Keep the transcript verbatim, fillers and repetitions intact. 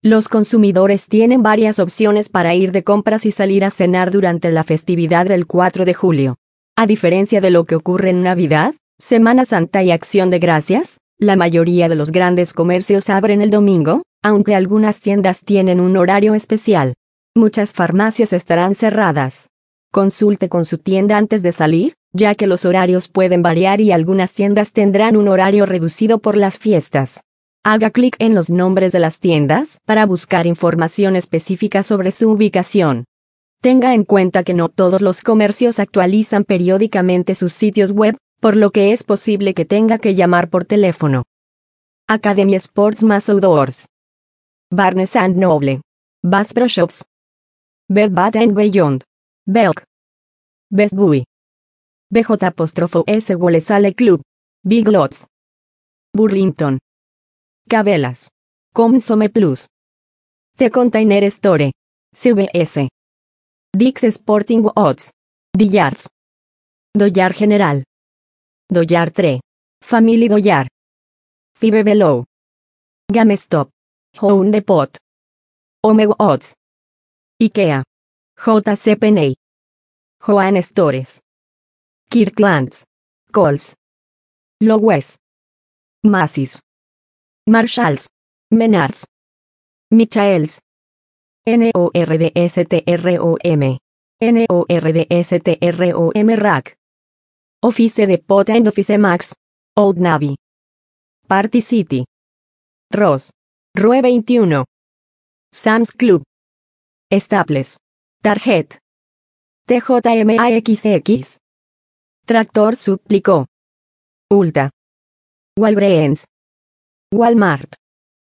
Los consumidores tienen varias opciones para ir de compras y salir a cenar durante la festividad del cuatro de julio. A diferencia de lo que ocurre en Navidad, Semana Santa y Acción de Gracias, la mayoría de los grandes comercios abren el domingo, aunque algunas tiendas tienen un horario especial. Muchas farmacias estarán cerradas. Consulte con su tienda antes de salir, ya que los horarios pueden variar y algunas tiendas tendrán un horario reducido por las fiestas. Haga clic en los nombres de las tiendas para buscar información específica sobre su ubicación. Tenga en cuenta que no todos los comercios actualizan periódicamente sus sitios web, por lo que es posible que tenga que llamar por teléfono. Academy Sports Mass Outdoors, Barnes and Noble, Bass Pro Shops, Bed Bath and Beyond, Belk, Best Buy, B J S Wolesale Club, Big Lots, Burlington, Cabela's, Consome Plus, The Container Store, C V S, Dick's Sporting Goods, Dillard's, Dollar General, Dollar Tree, Family Dollar, Five Below, GameStop, Home Depot, Home Goods, IKEA, J C Penney, Joann Stores, Kirkland's, Kohl's, Lowe's, Macy's, Marshalls, Menards, Michaels, NORDSTROM, NORDSTROM Rack, Office Depot and Office Max, Old Navy, Party City, Ross, Rue veintiuno, Sam's Club, Staples, Target, T J M A X X, Tractor Supply Co, Ulta, Walgreens, Walmart,